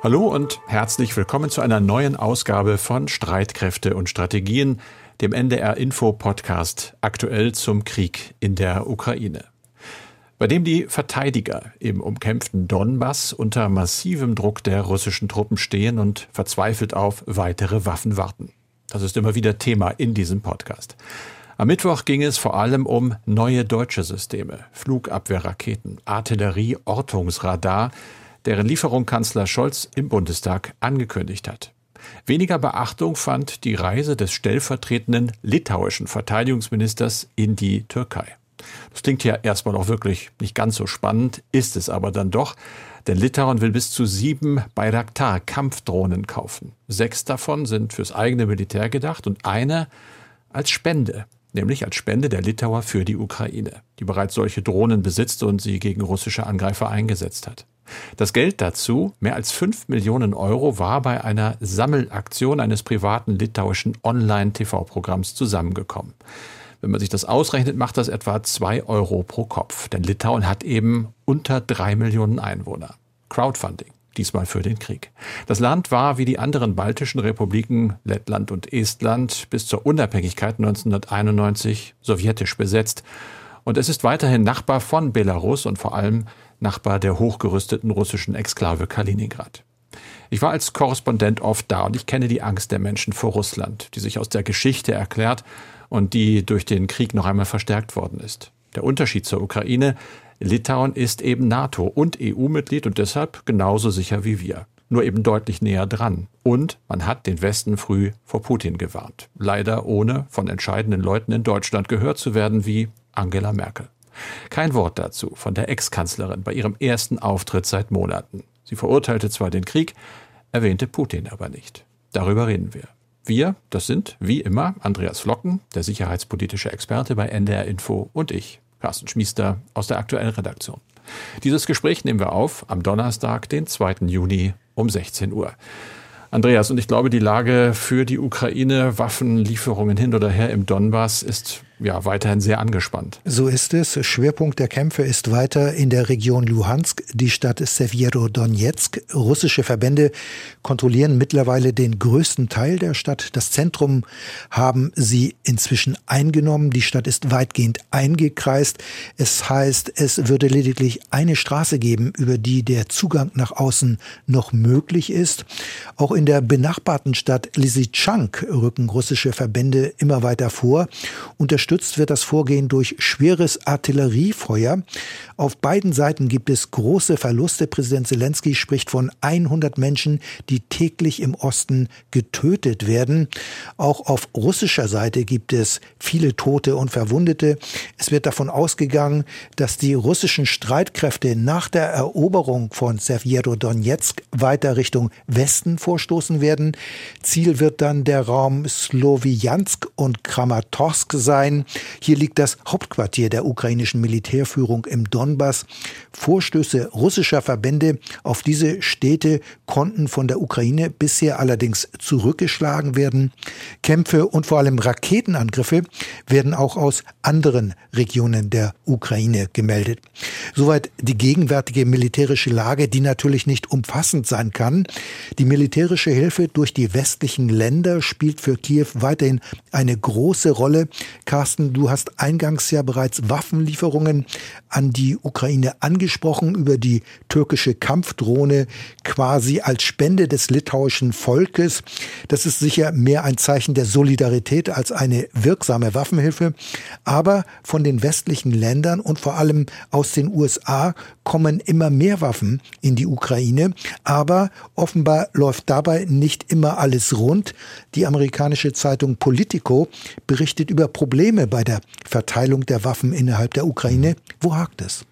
Hallo und herzlich willkommen zu einer neuen Ausgabe von Streitkräfte und Strategien, dem NDR-Info-Podcast aktuell zum Krieg in der Ukraine, bei dem die Verteidiger im umkämpften Donbass unter massivem Druck der russischen Truppen stehen und verzweifelt auf weitere Waffen warten. Das ist immer wieder Thema in diesem Podcast. Am Mittwoch ging es vor allem um neue deutsche Systeme, Flugabwehrraketen, Artillerie, Ortungsradar, deren Lieferung Kanzler Scholz im Bundestag angekündigt hat. Weniger Beachtung fand die Reise des stellvertretenden litauischen Verteidigungsministers in die Türkei. Das klingt ja erstmal auch wirklich nicht ganz so spannend, ist es aber dann doch, denn Litauen will bis zu 7 Bayraktar-Kampfdrohnen kaufen. 6 davon sind fürs eigene Militär gedacht und eine als Spende, nämlich als Spende der Litauer für die Ukraine, die bereits solche Drohnen besitzt und sie gegen russische Angreifer eingesetzt hat. Das Geld dazu, mehr als 5 Millionen Euro, war bei einer Sammelaktion eines privaten litauischen Online-TV-Programms zusammengekommen. Wenn man sich das ausrechnet, macht das etwa 2 Euro pro Kopf. Denn Litauen hat eben unter 3 Millionen Einwohner. Crowdfunding, diesmal für den Krieg. Das Land war wie die anderen baltischen Republiken, Lettland und Estland, bis zur Unabhängigkeit 1991 sowjetisch besetzt. Und es ist weiterhin Nachbar von Belarus und vor allem Nachbar der hochgerüsteten russischen Exklave Kaliningrad. Ich war als Korrespondent oft da und ich kenne die Angst der Menschen vor Russland, die sich aus der Geschichte erklärt und die durch den Krieg noch einmal verstärkt worden ist. Der Unterschied zur Ukraine: Litauen ist eben NATO- und EU-Mitglied und deshalb genauso sicher wie wir. Nur eben deutlich näher dran. Und man hat den Westen früh vor Putin gewarnt. Leider ohne von entscheidenden Leuten in Deutschland gehört zu werden wie Angela Merkel. Kein Wort dazu von der Ex-Kanzlerin bei ihrem ersten Auftritt seit Monaten. Sie verurteilte zwar den Krieg, erwähnte Putin aber nicht. Darüber reden wir. Wir, das sind wie immer Andreas Flocken, der sicherheitspolitische Experte bei NDR Info, und ich, Carsten Schmiester aus der aktuellen Redaktion. Dieses Gespräch nehmen wir auf am Donnerstag, den 2. Juni um 16 Uhr. Andreas, und ich glaube, die Lage für die Ukraine, Waffenlieferungen hin oder her im Donbass, ist ja weiterhin sehr angespannt. So ist es. Schwerpunkt der Kämpfe ist weiter in der Region Luhansk, die Stadt Sewjerodonezk. Russische Verbände kontrollieren mittlerweile den größten Teil der Stadt. Das Zentrum haben sie inzwischen eingenommen. Die Stadt ist weitgehend eingekreist. Es heißt, es würde lediglich eine Straße geben, über die der Zugang nach außen noch möglich ist. Auch in der benachbarten Stadt Lysychansk rücken russische Verbände immer weiter vor. Unterstützt wird das Vorgehen durch schweres Artilleriefeuer. Auf beiden Seiten gibt es große Verluste. Präsident Selenskyj spricht von 100 Menschen, die täglich im Osten getötet werden. Auch auf russischer Seite gibt es viele Tote und Verwundete. Es wird davon ausgegangen, dass die russischen Streitkräfte nach der Eroberung von Sewjerodonezk weiter Richtung Westen vorstoßen werden. Ziel wird dann der Raum Slowiansk und Kramatorsk sein. Hier liegt das Hauptquartier der ukrainischen Militärführung im Donbass. Vorstöße russischer Verbände auf diese Städte konnten von der Ukraine bisher allerdings zurückgeschlagen werden. Kämpfe und vor allem Raketenangriffe werden auch aus anderen Regionen der Ukraine gemeldet. Soweit die gegenwärtige militärische Lage, die natürlich nicht umfassend sein kann. Die militärische Hilfe durch die westlichen Länder spielt für Kiew weiterhin eine große Rolle. Carsten, du hast eingangs ja bereits Waffenlieferungen an die Ukraine angesprochen, über die türkische Kampfdrohne quasi als Spende des litauischen Volkes. Das ist sicher mehr ein Zeichen der Solidarität als eine wirksame Waffenhilfe. Aber von den westlichen Ländern und vor allem aus den USA kommen immer mehr Waffen in die Ukraine. Aber offenbar läuft dabei nicht immer alles rund. Die amerikanische Zeitung Politico berichtet über Probleme bei der Verteilung der Waffen innerhalb der Ukraine. Wo hakt es?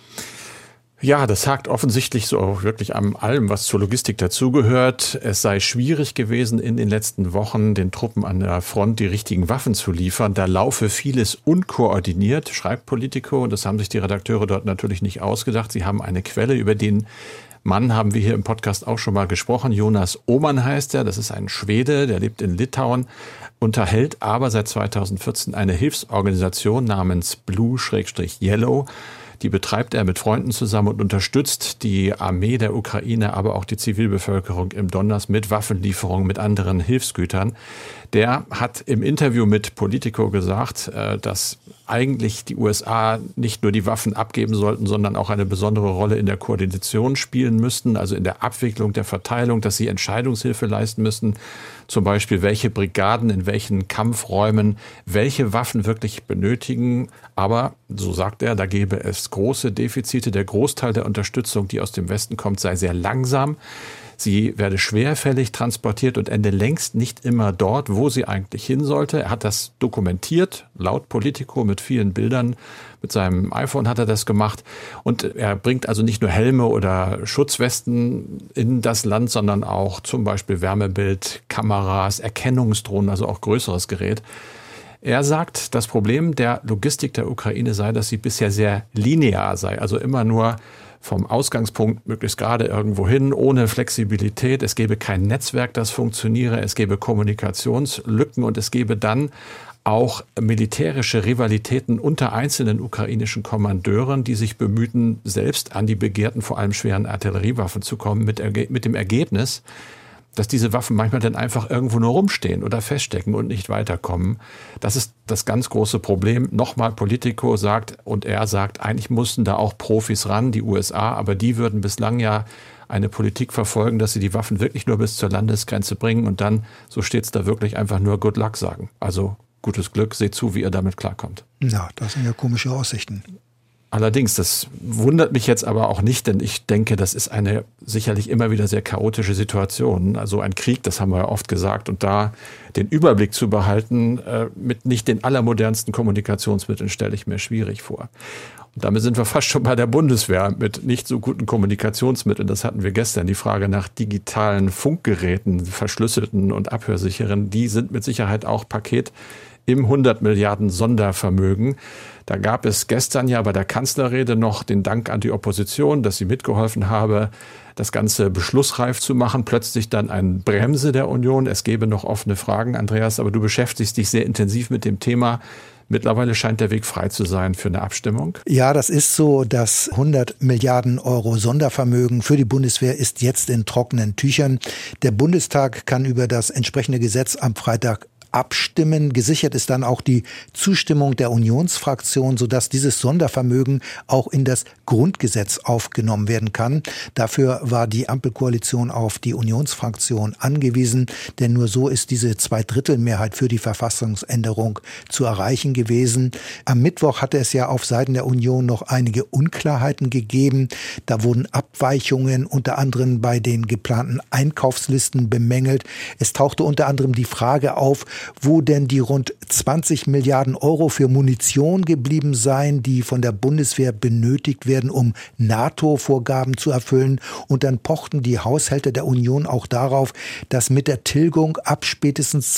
Ja, das hakt offensichtlich so wirklich an allem, was zur Logistik dazugehört. Es sei schwierig gewesen, in den letzten Wochen den Truppen an der Front die richtigen Waffen zu liefern. Da laufe vieles unkoordiniert, schreibt Politico. Und das haben sich die Redakteure dort natürlich nicht ausgedacht. Sie haben eine Quelle, über den Mann haben wir hier im Podcast auch schon mal gesprochen. Jonas Åman heißt er. Das ist ein Schwede, der lebt in Litauen, unterhält aber seit 2014 eine Hilfsorganisation namens Blue-Yellow. Die betreibt er mit Freunden zusammen und unterstützt die Armee der Ukraine, aber auch die Zivilbevölkerung im Donbass mit Waffenlieferungen, mit anderen Hilfsgütern. Der hat im Interview mit Politico gesagt, dass eigentlich die USA nicht nur die Waffen abgeben sollten, sondern auch eine besondere Rolle in der Koordination spielen müssten, also in der Abwicklung, der Verteilung, dass sie Entscheidungshilfe leisten müssten. Zum Beispiel, welche Brigaden in welchen Kampfräumen welche Waffen wirklich benötigen. Aber, so sagt er, da gäbe es große Defizite. Der Großteil der Unterstützung, die aus dem Westen kommt, sei sehr langsam. Sie werde schwerfällig transportiert und ende längst nicht immer dort, wo sie eigentlich hin sollte. Er hat das dokumentiert, laut Politico, mit vielen Bildern. Mit seinem iPhone hat er das gemacht. Und er bringt also nicht nur Helme oder Schutzwesten in das Land, sondern auch zum Beispiel Wärmebild, Kameras, Erkennungsdrohnen, also auch größeres Gerät. Er sagt, das Problem der Logistik der Ukraine sei, dass sie bisher sehr linear sei, also immer nur vom Ausgangspunkt möglichst gerade irgendwo hin, ohne Flexibilität. Es gäbe kein Netzwerk, das funktioniere. Es gäbe Kommunikationslücken und es gäbe dann auch militärische Rivalitäten unter einzelnen ukrainischen Kommandeuren, die sich bemühten, selbst an die begehrten, vor allem schweren Artilleriewaffen zu kommen, mit dem Ergebnis, dass diese Waffen manchmal dann einfach irgendwo nur rumstehen oder feststecken und nicht weiterkommen. Das ist das ganz große Problem. Nochmal, Politico sagt, und er sagt, eigentlich mussten da auch Profis ran, die USA, aber die würden bislang ja eine Politik verfolgen, dass sie die Waffen wirklich nur bis zur Landesgrenze bringen und dann, so steht es da wirklich, einfach nur Good Luck sagen. Also gutes Glück, seht zu, wie ihr damit klarkommt. Ja, das sind ja komische Aussichten. Allerdings, das wundert mich jetzt aber auch nicht, denn ich denke, das ist eine sicherlich immer wieder sehr chaotische Situation. Also ein Krieg, das haben wir ja oft gesagt, und da den Überblick zu behalten mit nicht den allermodernsten Kommunikationsmitteln stelle ich mir schwierig vor. Und damit sind wir fast schon bei der Bundeswehr mit nicht so guten Kommunikationsmitteln. Das hatten wir gestern, die Frage nach digitalen Funkgeräten, verschlüsselten und abhörsicheren. Die sind mit Sicherheit auch Paket im 100 Milliarden Sondervermögen. Da gab es gestern ja bei der Kanzlerrede noch den Dank an die Opposition, dass sie mitgeholfen habe, das Ganze beschlussreif zu machen. Plötzlich dann eine Bremse der Union. Es gäbe noch offene Fragen, Andreas, aber du beschäftigst dich sehr intensiv mit dem Thema. Mittlerweile scheint der Weg frei zu sein für eine Abstimmung. Ja, das ist so. Das 100 Milliarden Euro Sondervermögen für die Bundeswehr ist jetzt in trockenen Tüchern. Der Bundestag kann über das entsprechende Gesetz am Freitag abstimmen. Gesichert ist dann auch die Zustimmung der Unionsfraktion, sodass dieses Sondervermögen auch in das Grundgesetz aufgenommen werden kann. Dafür war die Ampelkoalition auf die Unionsfraktion angewiesen, denn nur so ist diese Zweidrittelmehrheit für die Verfassungsänderung zu erreichen gewesen. Am Mittwoch hatte es ja auf Seiten der Union noch einige Unklarheiten gegeben. Da wurden Abweichungen unter anderem bei den geplanten Einkaufslisten bemängelt. Es tauchte unter anderem die Frage auf, wo denn die rund 20 Milliarden Euro für Munition geblieben seien, die von der Bundeswehr benötigt werden, um NATO-Vorgaben zu erfüllen. Und dann pochten die Haushälter der Union auch darauf, dass mit der Tilgung ab spätestens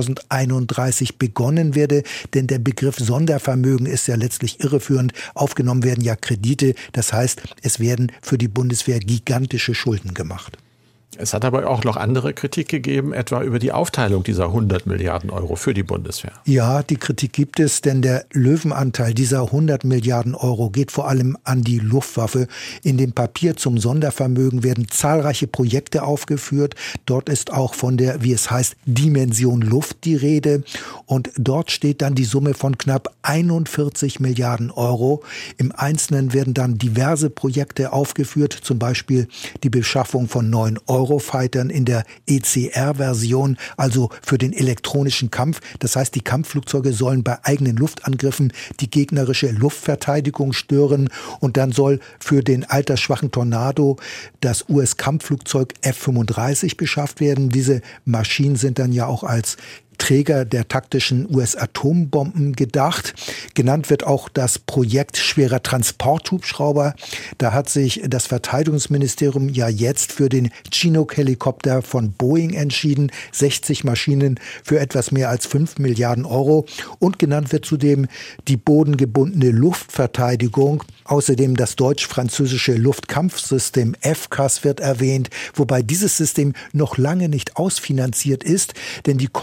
2031 begonnen werde. Denn der Begriff Sondervermögen ist ja letztlich irreführend. Aufgenommen werden ja Kredite. Das heißt, es werden für die Bundeswehr gigantische Schulden gemacht. Es hat aber auch noch andere Kritik gegeben, etwa über die Aufteilung dieser 100 Milliarden Euro für die Bundeswehr. Ja, die Kritik gibt es, denn der Löwenanteil dieser 100 Milliarden Euro geht vor allem an die Luftwaffe. In dem Papier zum Sondervermögen werden zahlreiche Projekte aufgeführt. Dort ist auch von der, wie es heißt, Dimension Luft die Rede. Und dort steht dann die Summe von knapp 41 Milliarden Euro. Im Einzelnen werden dann diverse Projekte aufgeführt, zum Beispiel die Beschaffung von 9 Eurofightern in der ECR-Version, also für den elektronischen Kampf. Das heißt, die Kampfflugzeuge sollen bei eigenen Luftangriffen die gegnerische Luftverteidigung stören. Und dann soll für den altersschwachen Tornado das US-Kampfflugzeug F-35 beschafft werden. Diese Maschinen sind dann ja auch als Träger der taktischen US-Atombomben gedacht. Genannt wird auch das Projekt schwerer Transporthubschrauber. Da hat sich das Verteidigungsministerium ja jetzt für den Chinook-Helikopter von Boeing entschieden. 60 Maschinen für etwas mehr als 5 Milliarden Euro. Und genannt wird zudem die bodengebundene Luftverteidigung. Außerdem das deutsch-französische Luftkampfsystem FCAS wird erwähnt, wobei dieses System noch lange nicht ausfinanziert ist, denn die Kosten werden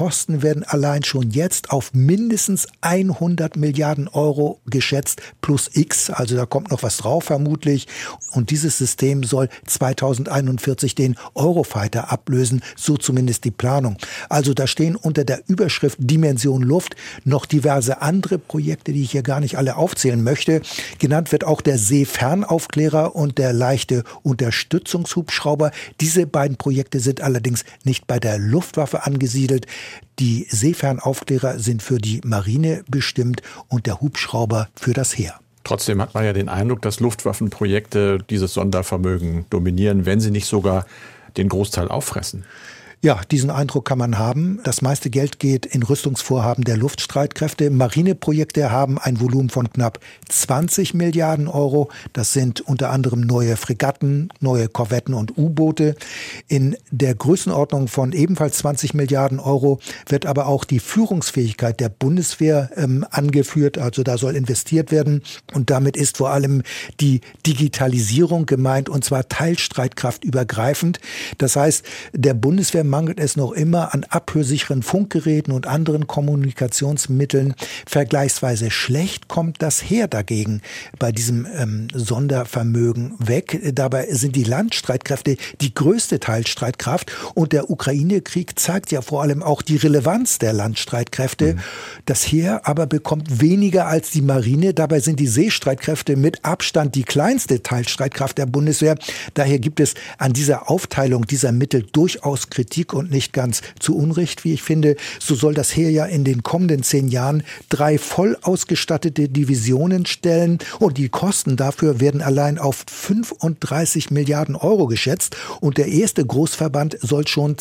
werden allein schon jetzt auf mindestens 100 Milliarden Euro geschätzt plus X. Also da kommt noch was drauf vermutlich. Und dieses System soll 2041 den Eurofighter ablösen, so zumindest die Planung. Also da stehen unter der Überschrift Dimension Luft noch diverse andere Projekte, die ich hier gar nicht alle aufzählen möchte. Genannt wird auch der Seefernaufklärer und der leichte Unterstützungshubschrauber. Diese beiden Projekte sind allerdings nicht bei der Luftwaffe angesiedelt. Die Seefernaufklärer sind für die Marine bestimmt und der Hubschrauber für das Heer. Trotzdem hat man ja den Eindruck, dass Luftwaffenprojekte dieses Sondervermögen dominieren, wenn sie nicht sogar den Großteil auffressen. Ja, diesen Eindruck kann man haben. Das meiste Geld geht in Rüstungsvorhaben der Luftstreitkräfte. Marineprojekte haben ein Volumen von knapp 20 Milliarden Euro. Das sind unter anderem neue Fregatten, neue Korvetten und U-Boote. In der Größenordnung von ebenfalls 20 Milliarden Euro wird aber auch die Führungsfähigkeit der Bundeswehr angeführt. Also da soll investiert werden. Und damit ist vor allem die Digitalisierung gemeint, und zwar teilstreitkraftübergreifend. Das heißt, der Bundeswehr mangelt es noch immer an abhörsicheren Funkgeräten und anderen Kommunikationsmitteln. Vergleichsweise schlecht kommt das Heer dagegen bei diesem Sondervermögen weg. Dabei sind die Landstreitkräfte die größte Teilstreitkraft, und der Ukraine-Krieg zeigt ja vor allem auch die Relevanz der Landstreitkräfte. Das Heer aber bekommt weniger als die Marine. Dabei sind die Seestreitkräfte mit Abstand die kleinste Teilstreitkraft der Bundeswehr. Daher gibt es an dieser Aufteilung dieser Mittel durchaus Kritik, und nicht ganz zu Unrecht, wie ich finde. So soll das Heer ja in den kommenden 10 Jahren 3 voll ausgestattete Divisionen stellen, und die Kosten dafür werden allein auf 35 Milliarden Euro geschätzt, und der erste Großverband soll schon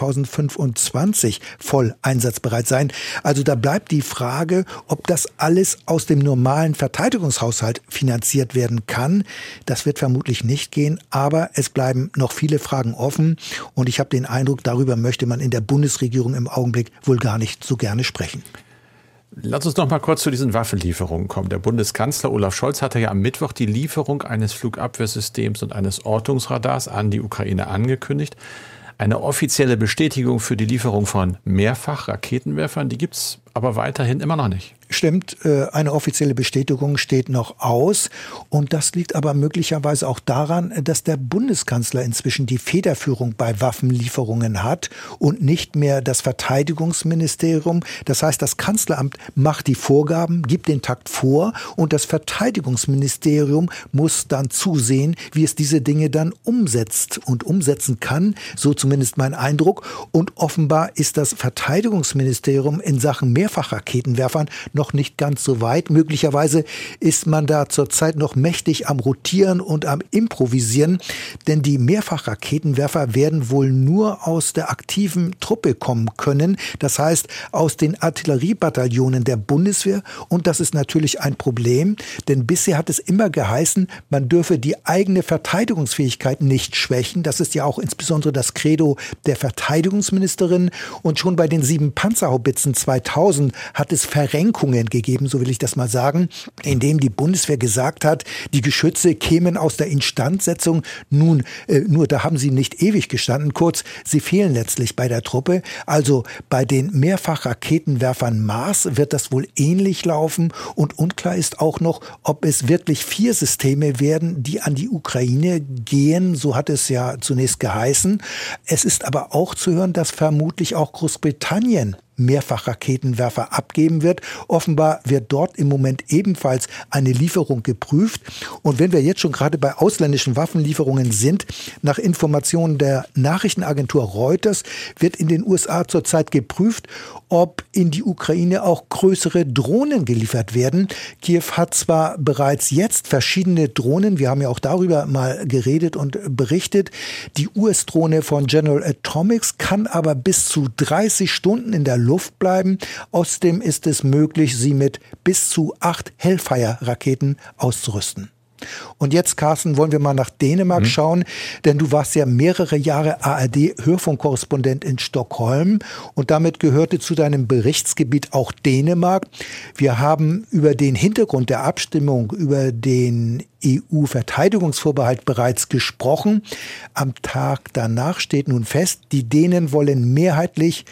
2025 voll einsatzbereit sein. Also da bleibt die Frage, ob das alles aus dem normalen Verteidigungshaushalt finanziert werden kann. Das wird vermutlich nicht gehen, aber es bleiben noch viele Fragen offen, und ich habe den Eindruck, darüber möchte man in der Bundesregierung im Augenblick wohl gar nicht so gerne sprechen. Lass uns noch mal kurz zu diesen Waffenlieferungen kommen. Der Bundeskanzler Olaf Scholz hatte ja am Mittwoch die Lieferung eines Flugabwehrsystems und eines Ortungsradars an die Ukraine angekündigt. Eine offizielle Bestätigung für die Lieferung von Mehrfach-Raketenwerfern, die gibt es aber weiterhin immer noch nicht. Stimmt, eine offizielle Bestätigung steht noch aus, und das liegt aber möglicherweise auch daran, dass der Bundeskanzler inzwischen die Federführung bei Waffenlieferungen hat und nicht mehr das Verteidigungsministerium. Das heißt, das Kanzleramt macht die Vorgaben, gibt den Takt vor, und das Verteidigungsministerium muss dann zusehen, wie es diese Dinge dann umsetzt und umsetzen kann, so zumindest mein Eindruck. Und offenbar ist das Verteidigungsministerium in Sachen Mehrfachraketenwerfern noch nicht ganz so weit. Möglicherweise ist man da zurzeit noch mächtig am Rotieren und am Improvisieren, denn die Mehrfachraketenwerfer werden wohl nur aus der aktiven Truppe kommen können. Das heißt, aus den Artilleriebataillonen der Bundeswehr, und das ist natürlich ein Problem, denn bisher hat es immer geheißen, man dürfe die eigene Verteidigungsfähigkeit nicht schwächen. Das ist ja auch insbesondere das Credo der Verteidigungsministerin, und schon bei den 7 Panzerhaubitzen 2000 hat es Verrenkungen gegeben, so will ich das mal sagen, indem die Bundeswehr gesagt hat, die Geschütze kämen aus der Instandsetzung. Nun, nur da haben sie nicht ewig gestanden. Kurz, sie fehlen letztlich bei der Truppe. Also bei den Mehrfachraketenwerfern Mars wird das wohl ähnlich laufen, und unklar ist auch noch, ob es wirklich 4 Systeme werden, die an die Ukraine gehen. So hat es ja zunächst geheißen. Es ist aber auch zu hören, dass vermutlich auch Großbritannien Mehrfachraketenwerfer abgeben wird. Offenbar wird dort im Moment ebenfalls eine Lieferung geprüft. Und wenn wir jetzt schon gerade bei ausländischen Waffenlieferungen sind, nach Informationen der Nachrichtenagentur Reuters wird in den USA zurzeit geprüft, ob in die Ukraine auch größere Drohnen geliefert werden. Kiew hat zwar bereits jetzt verschiedene Drohnen, wir haben ja auch darüber mal geredet und berichtet. Die US-Drohne von General Atomics kann aber bis zu 30 Stunden in der Luft bleiben. Außerdem ist es möglich, sie mit bis zu 8 Hellfire-Raketen auszurüsten. Und jetzt, Carsten, wollen wir mal nach Dänemark schauen, denn du warst ja mehrere Jahre ARD-Hörfunkkorrespondent in Stockholm, und damit gehörte zu deinem Berichtsgebiet auch Dänemark. Wir haben über den Hintergrund der Abstimmung über den EU-Verteidigungsvorbehalt bereits gesprochen. Am Tag danach steht nun fest, die Dänen wollen mehrheitlich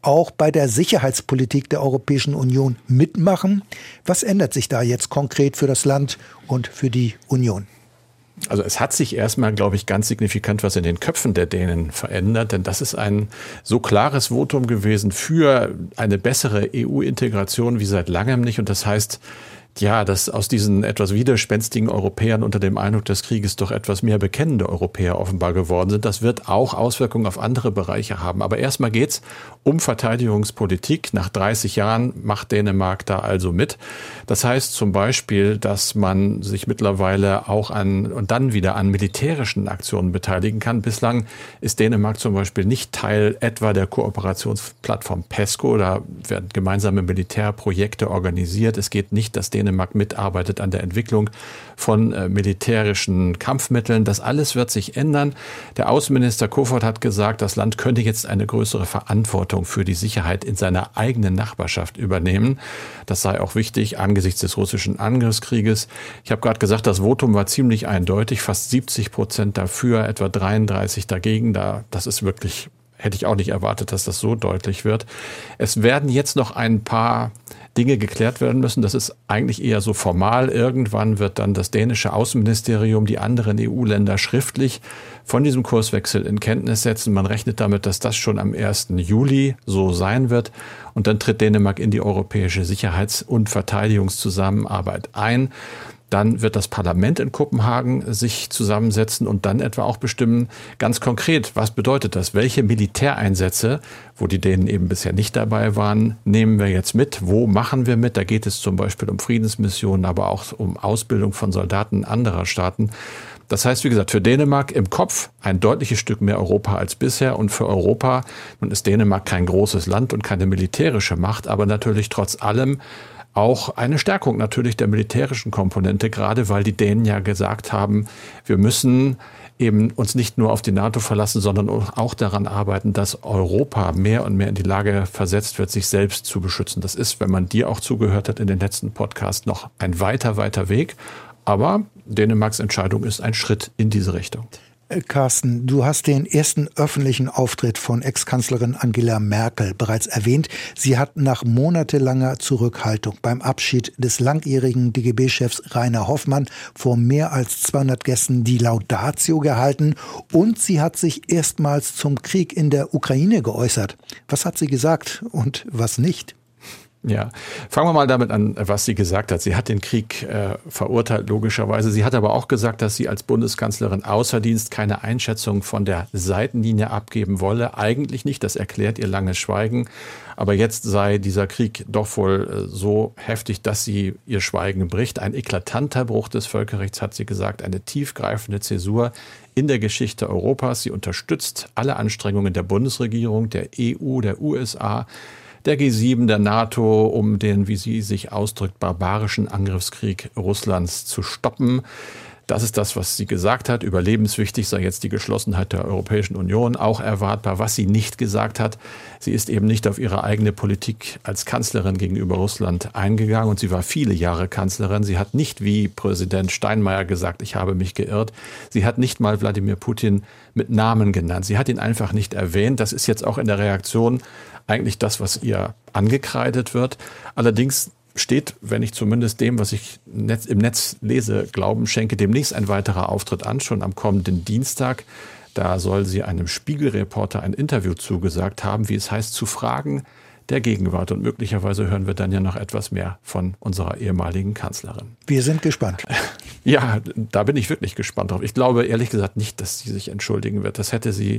auch bei der Sicherheitspolitik der Europäischen Union mitmachen. Was ändert sich da jetzt konkret für das Land und für die Union? Also es hat sich erstmal, glaube ich, ganz signifikant was in den Köpfen der Dänen verändert, denn das ist ein so klares Votum gewesen für eine bessere EU-Integration wie seit langem nicht. Und das heißt, ja, dass aus diesen etwas widerspenstigen Europäern unter dem Eindruck des Krieges doch etwas mehr bekennende Europäer offenbar geworden sind. Das wird auch Auswirkungen auf andere Bereiche haben. Aber erstmal geht's um Verteidigungspolitik. Nach 30 Jahren macht Dänemark da also mit. Das heißt zum Beispiel, dass man sich mittlerweile auch und dann wieder an militärischen Aktionen beteiligen kann. Bislang ist Dänemark zum Beispiel nicht Teil etwa der Kooperationsplattform PESCO. Da werden gemeinsame Militärprojekte organisiert. Es geht nicht, dass Dänemark mitarbeitet an der Entwicklung von militärischen Kampfmitteln. Das alles wird sich ändern. Der Außenminister Kofod hat gesagt, das Land könnte jetzt eine größere Verantwortung für die Sicherheit in seiner eigenen Nachbarschaft übernehmen. Das sei auch wichtig angesichts des russischen Angriffskrieges. Ich habe gerade gesagt, das Votum war ziemlich eindeutig, fast 70% dafür, etwa 33% dagegen. Das ist wirklich, hätte ich auch nicht erwartet, dass das so deutlich wird. Es werden jetzt noch ein paar Dinge geklärt werden müssen. Das ist eigentlich eher so formal. Irgendwann wird dann das dänische Außenministerium die anderen EU-Länder schriftlich von diesem Kurswechsel in Kenntnis setzen. Man rechnet damit, dass das schon am 1. Juli so sein wird. Und dann tritt Dänemark in die europäische Sicherheits- und Verteidigungszusammenarbeit ein. Dann wird das Parlament in Kopenhagen sich zusammensetzen und dann etwa auch bestimmen, ganz konkret, was bedeutet das? Welche Militäreinsätze, wo die Dänen eben bisher nicht dabei waren, nehmen wir jetzt mit? Wo machen wir mit? Da geht es zum Beispiel um Friedensmissionen, aber auch um Ausbildung von Soldaten anderer Staaten. Das heißt, wie gesagt, für Dänemark im Kopf ein deutliches Stück mehr Europa als bisher. Und für Europa, nun ist Dänemark kein großes Land und keine militärische Macht, aber natürlich trotz allem auch eine Stärkung natürlich der militärischen Komponente, gerade weil die Dänen ja gesagt haben, wir müssen eben uns nicht nur auf die NATO verlassen, sondern auch daran arbeiten, dass Europa mehr und mehr in die Lage versetzt wird, sich selbst zu beschützen. Das ist, wenn man dir auch zugehört hat in den letzten Podcasts, noch ein weiter Weg. Aber Dänemarks Entscheidung ist ein Schritt in diese Richtung. Carsten, du hast den ersten öffentlichen Auftritt von Ex-Kanzlerin Angela Merkel bereits erwähnt. Sie hat nach monatelanger Zurückhaltung beim Abschied des langjährigen DGB-Chefs Rainer Hoffmann vor mehr als 200 Gästen die Laudatio gehalten und sie hat sich erstmals zum Krieg in der Ukraine geäußert. Was hat sie gesagt und was nicht? Ja, fangen wir mal damit an, was sie gesagt hat. Sie hat den Krieg verurteilt, logischerweise. Sie hat aber auch gesagt, dass sie als Bundeskanzlerin außer Dienst keine Einschätzung von der Seitenlinie abgeben wolle. Eigentlich nicht, das erklärt ihr langes Schweigen. Aber jetzt sei dieser Krieg doch wohl so heftig, dass sie ihr Schweigen bricht. Ein eklatanter Bruch des Völkerrechts, hat sie gesagt, eine tiefgreifende Zäsur in der Geschichte Europas. Sie unterstützt alle Anstrengungen der Bundesregierung, der EU, der USA, der G7, der NATO, um den, wie sie sich ausdrückt, barbarischen Angriffskrieg Russlands zu stoppen. Das ist das, was sie gesagt hat. Überlebenswichtig sei jetzt die Geschlossenheit der Europäischen Union, auch erwartbar. Was sie nicht gesagt hat, sie ist eben nicht auf ihre eigene Politik als Kanzlerin gegenüber Russland eingegangen. Und sie war viele Jahre Kanzlerin. Sie hat nicht wie Präsident Steinmeier gesagt, ich habe mich geirrt. Sie hat nicht mal Wladimir Putin mit Namen genannt. Sie hat ihn einfach nicht erwähnt. Das ist jetzt auch in der Reaktion eigentlich das, was ihr angekreidet wird. Allerdings steht, wenn ich zumindest dem, was ich im Netz lese, Glauben schenke, demnächst ein weiterer Auftritt an, schon am kommenden Dienstag. Da soll sie einem Spiegelreporter ein Interview zugesagt haben, wie es heißt, zu Fragen der Gegenwart. Und möglicherweise hören wir dann ja noch etwas mehr von unserer ehemaligen Kanzlerin. Wir sind gespannt. Ja, da bin ich wirklich gespannt drauf. Ich glaube ehrlich gesagt nicht, dass sie sich entschuldigen wird. Das hätte sie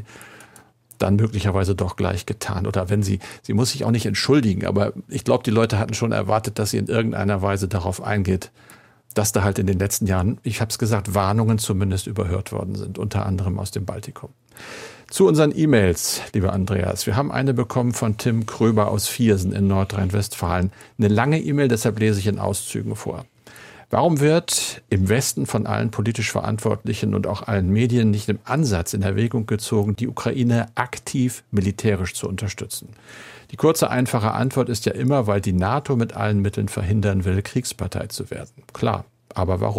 dann möglicherweise doch gleich getan. Oder wenn sie muss sich auch nicht entschuldigen, aber ich glaube, die Leute hatten schon erwartet, dass sie in irgendeiner Weise darauf eingeht, dass da halt in den letzten Jahren, ich habe es gesagt, Warnungen zumindest überhört worden sind, unter anderem aus dem Baltikum. Zu unseren E-Mails, lieber Andreas. Wir haben eine bekommen von Tim Kröber aus Viersen in Nordrhein-Westfalen. Eine lange E-Mail, deshalb lese ich in Auszügen vor. Warum wird im Westen von allen politisch Verantwortlichen und auch allen Medien nicht im Ansatz in Erwägung gezogen, die Ukraine aktiv militärisch zu unterstützen? Die kurze, einfache Antwort ist ja immer, weil die NATO mit allen Mitteln verhindern will, Kriegspartei zu werden. Klar, aber warum?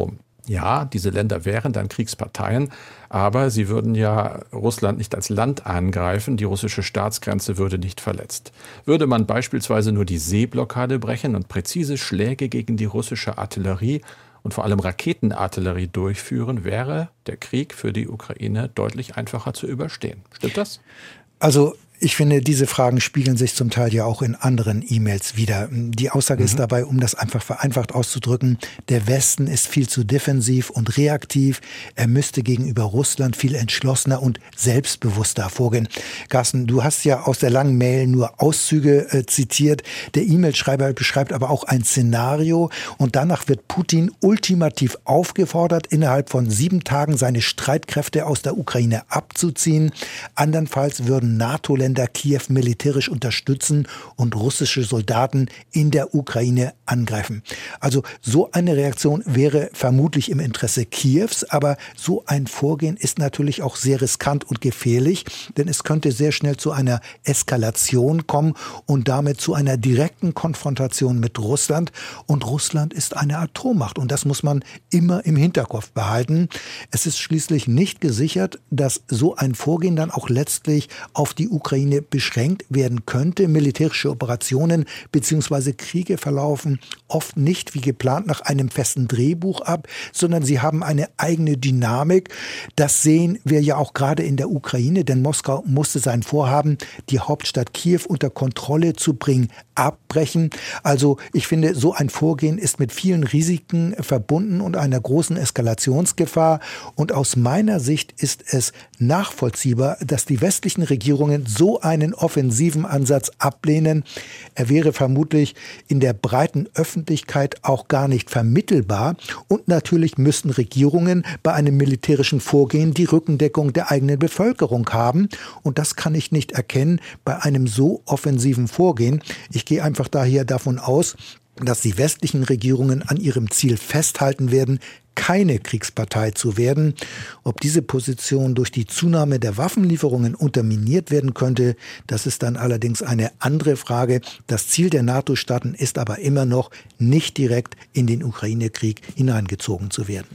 Ja, diese Länder wären dann Kriegsparteien, aber sie würden ja Russland nicht als Land angreifen, die russische Staatsgrenze würde nicht verletzt. Würde man beispielsweise nur die Seeblockade brechen und präzise Schläge gegen die russische Artillerie und vor allem Raketenartillerie durchführen, wäre der Krieg für die Ukraine deutlich einfacher zu überstehen. Stimmt das? Also ich finde, diese Fragen spiegeln sich zum Teil ja auch in anderen E-Mails wider. Die Aussage ist dabei, um das einfach vereinfacht auszudrücken, der Westen ist viel zu defensiv und reaktiv. Er müsste gegenüber Russland viel entschlossener und selbstbewusster vorgehen. Carsten, du hast ja aus der langen Mail nur Auszüge zitiert. Der E-Mail-Schreiber beschreibt aber auch ein Szenario und danach wird Putin ultimativ aufgefordert, innerhalb von 7 Tagen seine Streitkräfte aus der Ukraine abzuziehen. Andernfalls würden NATO-Länder Kiew militärisch unterstützen und russische Soldaten in der Ukraine angreifen. Also so eine Reaktion wäre vermutlich im Interesse Kiews, aber so ein Vorgehen ist natürlich auch sehr riskant und gefährlich, denn es könnte sehr schnell zu einer Eskalation kommen und damit zu einer direkten Konfrontation mit Russland. Und Russland ist eine Atommacht und das muss man immer im Hinterkopf behalten. Es ist schließlich nicht gesichert, dass so ein Vorgehen dann auch letztlich auf die Ukraine beschränkt werden könnte. Militärische Operationen bzw. Kriege verlaufen oft nicht wie geplant nach einem festen Drehbuch ab, sondern sie haben eine eigene Dynamik. Das sehen wir ja auch gerade in der Ukraine, denn Moskau musste sein Vorhaben, die Hauptstadt Kiew unter Kontrolle zu bringen, abbrechen. Also ich finde, so ein Vorgehen ist mit vielen Risiken verbunden und einer großen Eskalationsgefahr. Und aus meiner Sicht ist es nachvollziehbar, dass die westlichen Regierungen so einen offensiven Ansatz ablehnen. Er wäre vermutlich in der breiten Öffentlichkeit auch gar nicht vermittelbar. Und natürlich müssten Regierungen bei einem militärischen Vorgehen die Rückendeckung der eigenen Bevölkerung haben. Und das kann ich nicht erkennen bei einem so offensiven Vorgehen. Ich gehe einfach daher davon aus, dass die westlichen Regierungen an ihrem Ziel festhalten werden, keine Kriegspartei zu werden. Ob diese Position durch die Zunahme der Waffenlieferungen unterminiert werden könnte, das ist dann allerdings eine andere Frage. Das Ziel der NATO-Staaten ist aber immer noch, nicht direkt in den Ukraine-Krieg hineingezogen zu werden.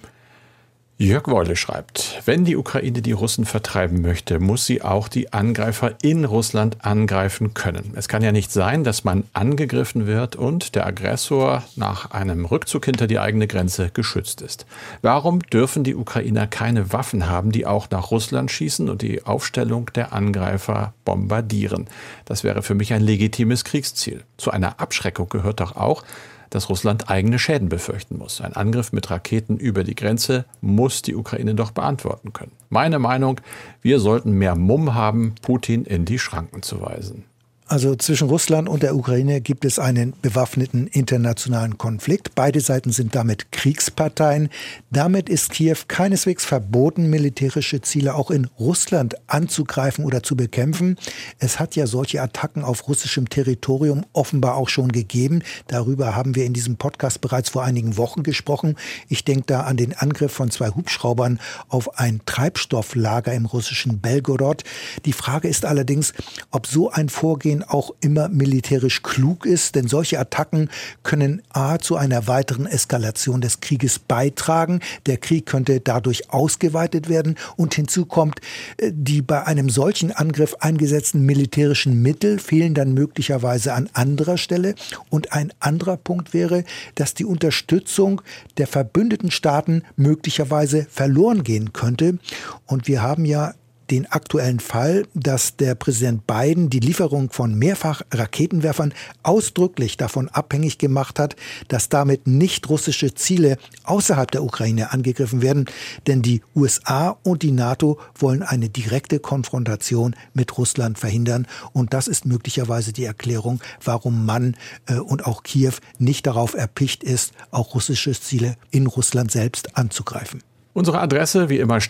Jörg Wolle schreibt, wenn die Ukraine die Russen vertreiben möchte, muss sie auch die Angreifer in Russland angreifen können. Es kann ja nicht sein, dass man angegriffen wird und der Aggressor nach einem Rückzug hinter die eigene Grenze geschützt ist. Warum dürfen die Ukrainer keine Waffen haben, die auch nach Russland schießen und die Aufstellung der Angreifer bombardieren? Das wäre für mich ein legitimes Kriegsziel. Zu einer Abschreckung gehört doch auch, dass Russland eigene Schäden befürchten muss. Ein Angriff mit Raketen über die Grenze muss die Ukraine doch beantworten können. Meine Meinung, wir sollten mehr Mumm haben, Putin in die Schranken zu weisen. Also zwischen Russland und der Ukraine gibt es einen bewaffneten internationalen Konflikt. Beide Seiten sind damit Kriegsparteien. Damit ist Kiew keineswegs verboten, militärische Ziele auch in Russland anzugreifen oder zu bekämpfen. Es hat ja solche Attacken auf russischem Territorium offenbar auch schon gegeben. Darüber haben wir in diesem Podcast bereits vor einigen Wochen gesprochen. Ich denke da an den Angriff von 2 Hubschraubern auf ein Treibstofflager im russischen Belgorod. Die Frage ist allerdings, ob so ein Vorgehen auch immer militärisch klug ist, denn solche Attacken können zu einer weiteren Eskalation des Krieges beitragen. Der Krieg könnte dadurch ausgeweitet werden und hinzu kommt, die bei einem solchen Angriff eingesetzten militärischen Mittel fehlen dann möglicherweise an anderer Stelle. Und ein anderer Punkt wäre, dass die Unterstützung der verbündeten Staaten möglicherweise verloren gehen könnte. Und wir haben ja den aktuellen Fall, dass der Präsident Biden die Lieferung von mehrfach Raketenwerfern ausdrücklich davon abhängig gemacht hat, dass damit nicht russische Ziele außerhalb der Ukraine angegriffen werden. Denn die USA und die NATO wollen eine direkte Konfrontation mit Russland verhindern. Und das ist möglicherweise die Erklärung, warum man und auch Kiew nicht darauf erpicht ist, auch russische Ziele in Russland selbst anzugreifen. Unsere Adresse wie immer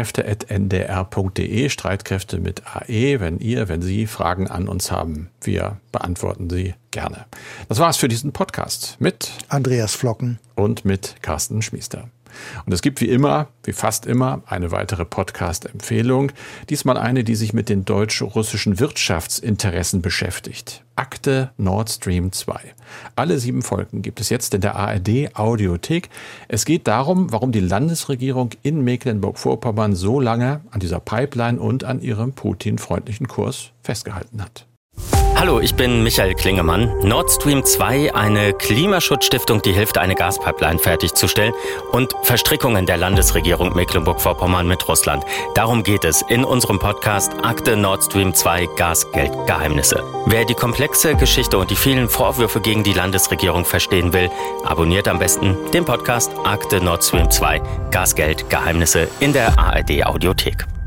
streitkräfte@ndr.de, Streitkräfte mit AE, wenn Sie Fragen an uns haben. Wir beantworten sie gerne. Das war's für diesen Podcast mit Andreas Flocken und mit Carsten Schmiester. Und es gibt wie fast immer, eine weitere Podcast-Empfehlung. Diesmal eine, die sich mit den deutsch-russischen Wirtschaftsinteressen beschäftigt. Akte Nord Stream 2. Alle 7 Folgen gibt es jetzt in der ARD-Audiothek. Es geht darum, warum die Landesregierung in Mecklenburg-Vorpommern so lange an dieser Pipeline und an ihrem Putin-freundlichen Kurs festgehalten hat. Hallo, ich bin Michael Klingemann. Nord Stream 2, eine Klimaschutzstiftung, die hilft, eine Gaspipeline fertigzustellen und Verstrickungen der Landesregierung Mecklenburg-Vorpommern mit Russland. Darum geht es in unserem Podcast Akte Nord Stream 2 Gasgeldgeheimnisse. Wer die komplexe Geschichte und die vielen Vorwürfe gegen die Landesregierung verstehen will, abonniert am besten den Podcast Akte Nord Stream 2 Gasgeldgeheimnisse in der ARD Audiothek.